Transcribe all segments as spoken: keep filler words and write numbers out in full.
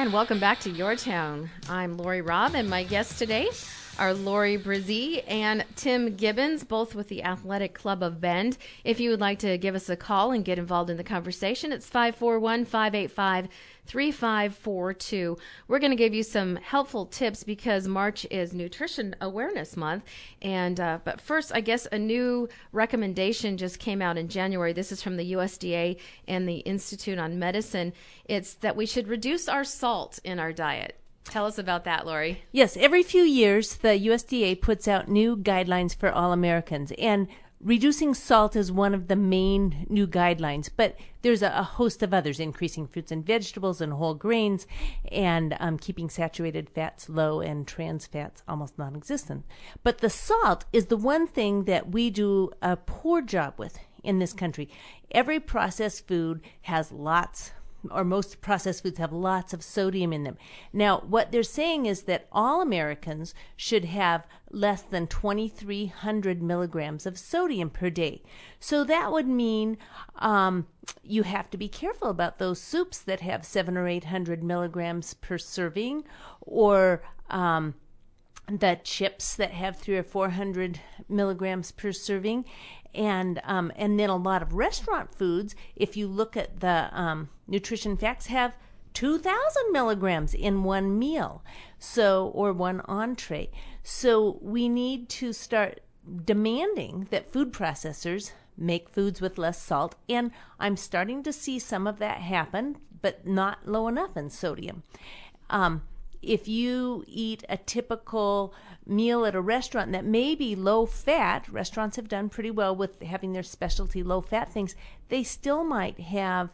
and welcome back to Your Town. I'm Lori Robb, and my guests today are Lori Brzee and Tim Gibbons, both with the Athletic Club of Bend. If you would like to give us a call and get involved in the conversation, it's five four one, five eight five, three five four two. We're going to give you some helpful tips because March is Nutrition Awareness Month. And uh, but first, I guess a new recommendation just came out in January. This is from the U S D A and the Institute on Medicine. It's that we should reduce our salt in our diet. Tell us about that, Lori. Yes, every few years, the U S D A puts out new guidelines for all Americans, and reducing salt is one of the main new guidelines, but there's a, a host of others, increasing fruits and vegetables and whole grains, and um, keeping saturated fats low and trans fats almost non-existent. But the salt is the one thing that we do a poor job with in this country. Every processed food has lots or most processed foods have lots of sodium in them. Now, what they're saying is that all Americans should have less than twenty-three hundred milligrams of sodium per day. So that would mean um, you have to be careful about those soups that have seven or eight hundred milligrams per serving, or um, the chips that have three or four hundred milligrams per serving, and um, and then a lot of restaurant foods, if you look at the um, nutrition facts, have two thousand milligrams in one meal, so or one entree. So we need to start demanding that food processors make foods with less salt, and I'm starting to see some of that happen, but not low enough in sodium. Um, If you eat a typical meal at a restaurant that may be low fat, restaurants have done pretty well with having their specialty low fat things, they still might have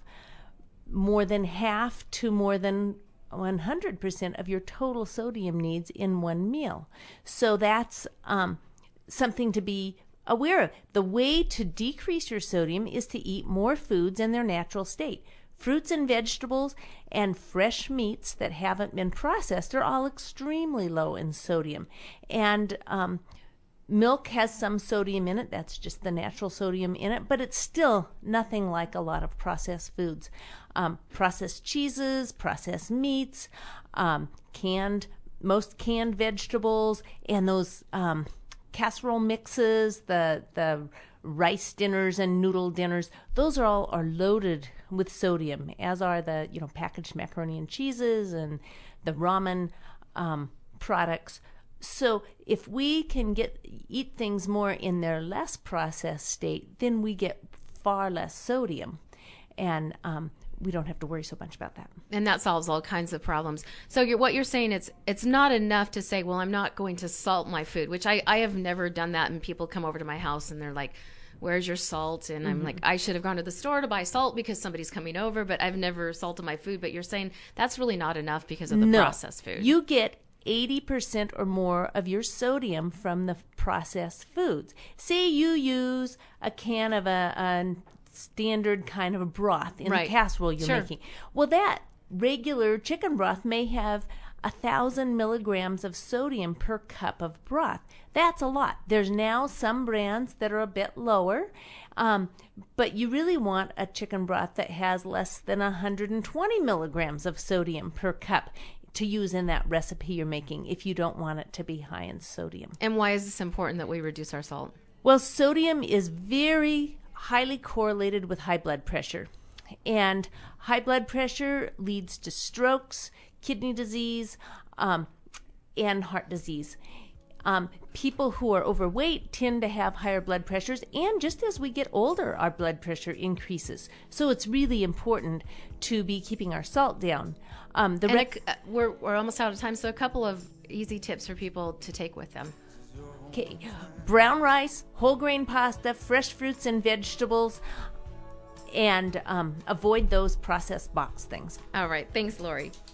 more than half to more than one hundred percent of your total sodium needs in one meal. So that's um, something to be aware of. The way to decrease your sodium is to eat more foods in their natural state. Fruits and vegetables and fresh meats that haven't been processed are all extremely low in sodium. And um, milk has some sodium in it. That's just the natural sodium in it, but it's still nothing like a lot of processed foods. Um, processed cheeses, processed meats, um, canned, most canned vegetables, and those um, casserole mixes, the the rice dinners and noodle dinners, those are all are loaded with sodium, as are the you know packaged macaroni and cheeses and the ramen um, products. So if we can get eat things more in their less processed state, then we get far less sodium, and um, we don't have to worry so much about that. And that solves all kinds of problems. So you're, what you're saying, it's it's not enough to say, well, I'm not going to salt my food, which I, I have never done that. And people come over to my house and they're like, where's your salt? And mm-hmm. I'm like, I should have gone to the store to buy salt because somebody's coming over, but I've never salted my food. But you're saying that's really not enough because of the no. processed food. You get eighty percent or more of your sodium from the processed foods. Say you use a can of a, a standard kind of a broth in right. the casserole you're sure. making. Well, that regular chicken broth may have a thousand milligrams of sodium per cup of broth. That's a lot. There's now some brands that are a bit lower, um, but you really want a chicken broth that has less than one hundred twenty milligrams of sodium per cup to use in that recipe you're making if you don't want it to be high in sodium. And why is this important that we reduce our salt? Well, sodium is very highly correlated with high blood pressure. And high blood pressure leads to strokes, kidney disease, um, and heart disease. Um, people who are overweight tend to have higher blood pressures, and just as we get older, our blood pressure increases. So it's really important to be keeping our salt down. Um, the and rec- a, we're, we're almost out of time, so a couple of easy tips for people to take with them. Okay, brown rice, whole grain pasta, fresh fruits and vegetables, and um, avoid those processed box things. All right. Thanks, Lori.